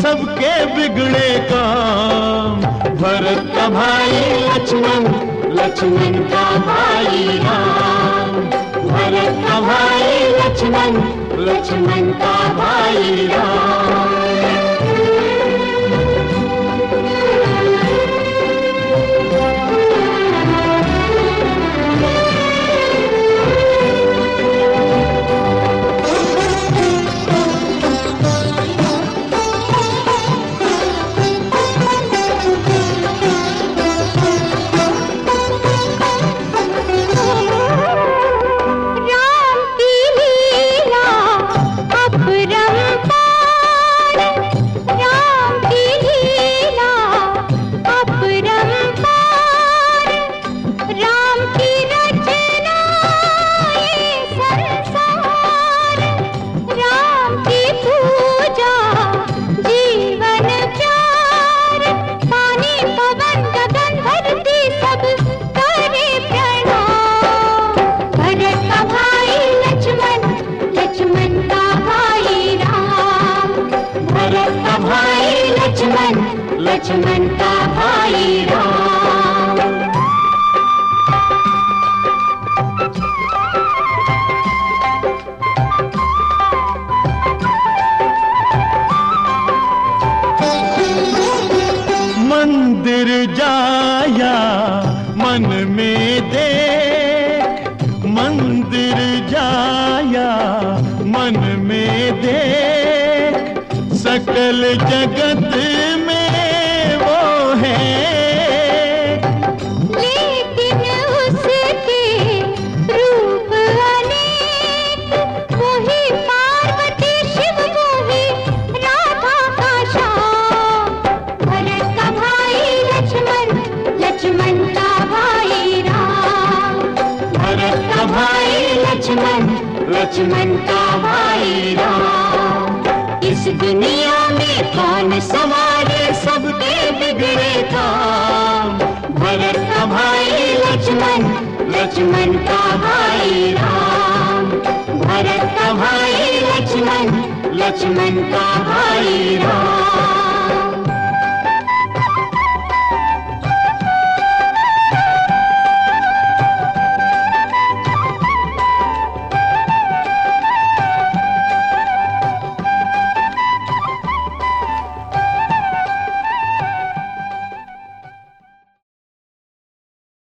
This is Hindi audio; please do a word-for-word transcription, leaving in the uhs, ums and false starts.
सबके बिगड़े काम। भरत का भाई लक्ष्मण, लक्ष्मण का भाई राम। भरत का भाई लक्ष्मण, लक्ष्मण का भाई राम। लक्ष्मण का भाई राम। मंदिर जाया मन में देख, मंदिर जाया मन में देख, सकल जगत में लेकिन उसके रूप अनेक, वही पार्वती शिव वही राधा का श्याम। भरत का भाई लक्ष्मण, लक्ष्मण का भाई राम। भरत का भाई लक्ष्मण, लक्ष्मण का भाई राम। इस दुनिया में कौन संवारे सबके बिगड़े काम। भरत का भाई लक्ष्मण, लक्ष्मण का भाई राम। भरत का भाई लक्ष्मण, लक्ष्मण का भाई राम।